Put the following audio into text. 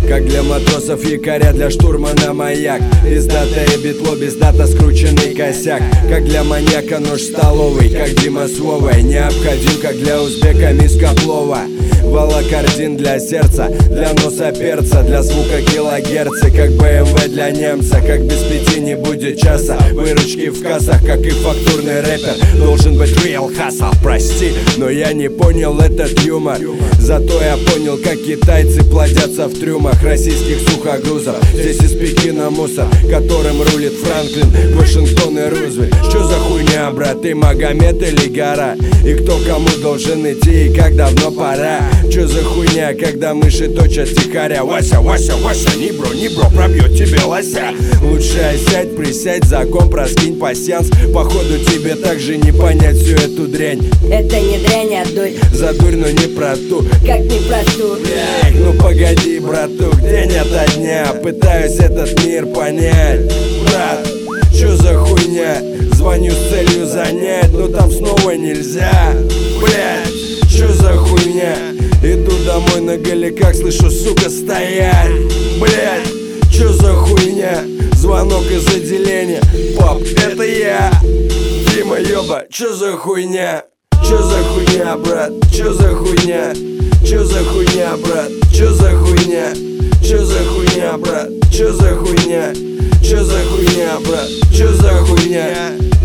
как для матросов якоря, для штурмана маяк. Пиздатое битло, бездата скрученный косяк, как для маньяка нож столовый, как Дима с Вовой. Необходим, как для узбека миска плова. Волокордин для сердца, для носа перца, для звука килогерцы, как БМВ для немца. Как без 5 не будет часа, выручки в кассах, как и фактурный рэпер. Должен быть real hustle, прости, но я не понял этот юмор. Зато я понял, как китайцы плодятся в трюмах российских сухогрузов. Здесь из Пекина мусор, которым рулит Франклин, Вашингтон и Рузвельт. Что за хуйня, брат, ты Магомед или гора? И кто кому должен идти, и как давно пора? Чё за хуйня, когда мыши точат тихаря? Вася, Вася, Вася, не бро, пробьет тебе лося. Лучше сядь, присядь, за комп раскинь пасьянс. Походу тебе также не понять всю эту дрянь. Это не дрянь, а дурь. За дурь, но не про ту. Как не про ту. Эх, ну погоди, братух, день ото дня пытаюсь этот мир понять. Брат, чё за хуйня? Звоню с целью занять, но там снова нельзя. Блять, чё за хуйня? Иду домой на голиках, слышу, сука, стоять. Блять, чё за хуйня? Звонок из отделения. Пап, это я, Дима, ёба, чё за хуйня? Чё за хуйня, брат? Чё за хуйня? Чё за хуйня, брат? Чё за хуйня? Чё за хуйня, брат? Чё за хуйня? Чё за хуйня, брат? Чё за хуйня?